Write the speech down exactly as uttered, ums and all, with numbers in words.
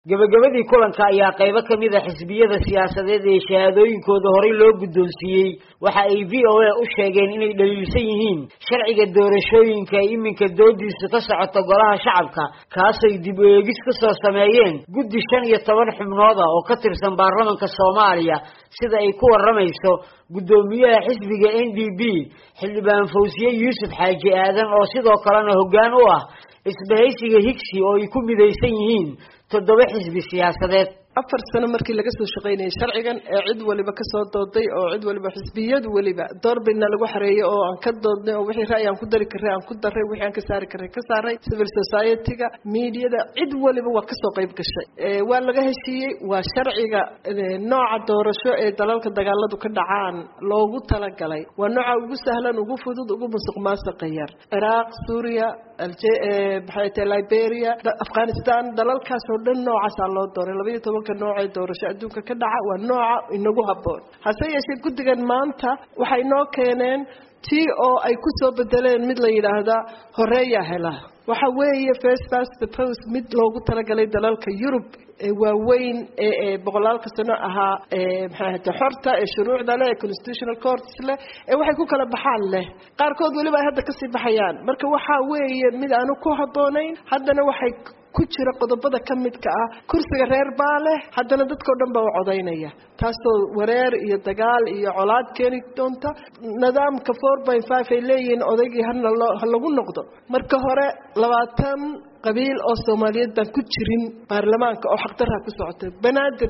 gabagabadii kulanka ayaa qaybo kamid ah xisbiyada siyaasadeed ee shahaadooyinkooda horey loo guddoonsiiyey waxa ay V O A u sheegeen inay dhaliilsan yihiin sharciga doorashooyinka ay iminka doodiisa ka socoto golaha shacabka kaasoo dib u eegis ka soo sameeyeen guddi shan iyo toban xubnood oo ka tirsan baarlamaanka Soomaaliya sida ay ku waramayso gudoomiyaha xisbiga N D P xildhibaan Fawziye Yuusuf Xaaji Aadan oo sidoo kalena hoggaan u ah isbahaysiga Higsi oo ay ku midaysan yihiin toddoba xisbi siyaasadeed afar sano markii laga soo shaqeynay sharcigan ee cid waliba ka soo dooday oo cid waliba xisbiyadu waliba doorbina lagu xareeyo oo aan ka doodnay oo wixii raay aan ku dari karay aan ku daray wixii aan ka saari karay ka saaray civil society-ga media-da cid waliba waa ka soo qayb gashay ee waa laga heshiiyay waa sharciga nooca doorasho ee dalalka dagaaladu ka dhacaan loogu talagalay waa nooca ugu sahlan ugu fudud ugu musuqmaasuqa yar Iraq Suuriya Algeria Liberia Afghanistan dalalkaas oo dhan noocaas loo dooray laba iyo toban ka nooca doorasho adduunka ka dhaca waa nooca inagu haboon hase yeeshee guddigan maanta waxay noo keeneen tii oo ay ku soo bedeleen mid la yiraahdo horeeya hela waxa weeye first past the post mid loogu talagalay dalalka Europe ee waaweyn ee boqolaalka sano ahaa ee maxay xorta ee shuruucda leh constitutional courts leh ee waxay ku kala baxaan leh qaarkood waliba ay hadda ka sii baxayaan marka waxa weeye mid aanu ku haboonayn haddana waxay ku jira qodobada kamidka ah kursiga reer baale haddana dadka dhan baa u codeynaya taasoo wareer iyo dagaal iyo colaad keeni doonta nidaamka four point five ay leeyihiin odaygii ha lagu noqdo marka hore labaatan qabiil oo Soomaaliyeed baan ku jirin baarlamaanka oo xaq darra ku socotay banaadir